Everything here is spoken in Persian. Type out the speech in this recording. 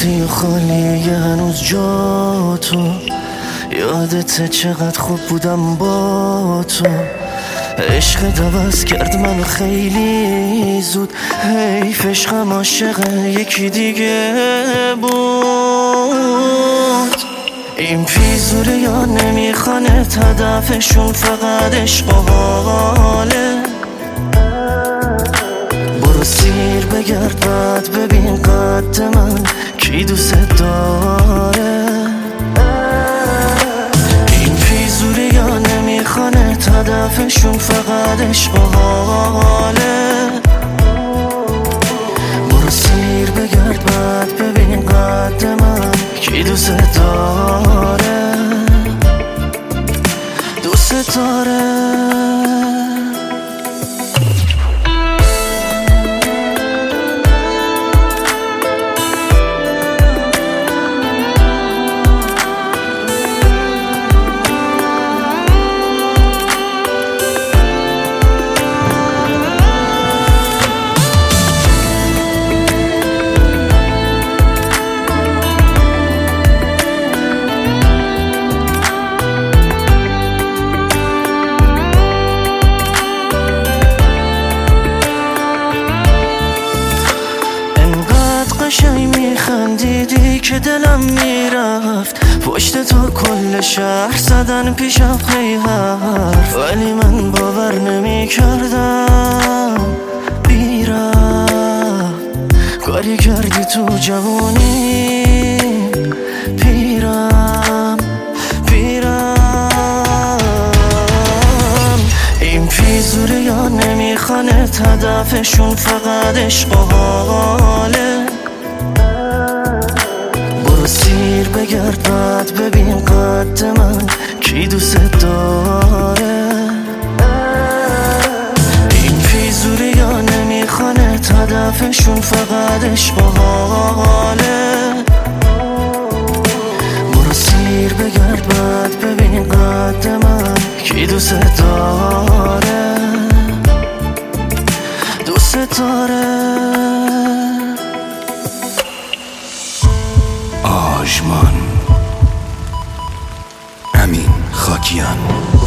رفتی و خالیه هنوز جا تو، یادت چقدر خوب بودم با تو. عشقت عوض کرد منو خیلی زود، حیف عشقم عاشق یکی دیگه بود. این فیزوره یا نمیخوانت، هدفشون فقط عشق و حاله. برو سیر بگرد بعد ببین قد من کی دوست داره. این فیزوره یا نمیخوانت، هدفشون فقط عشق و حاله. برو سیر بگرد بعد ببین قد من کی دوست داره، دوست داره. قشنگ میخندیدی که دلم میرفت، پشت تو کل شهر زدن پیشم پی حرف، ولی من باور نمیکردم بیرم. کاری کردی تو جوانی پیرم. این فیزوره یا نمیخوانت، هدفشون فقط عشق و حاله. برو سیر بگرد بعد ببین قد من کی دوست داره. این فیزوره یا نمیخوانت، هدفشون فقط عشق و حاله. برو سیر بگرد بعد ببین قد من کی دوست داره، دوست داره. آژمان، امین خاکیان.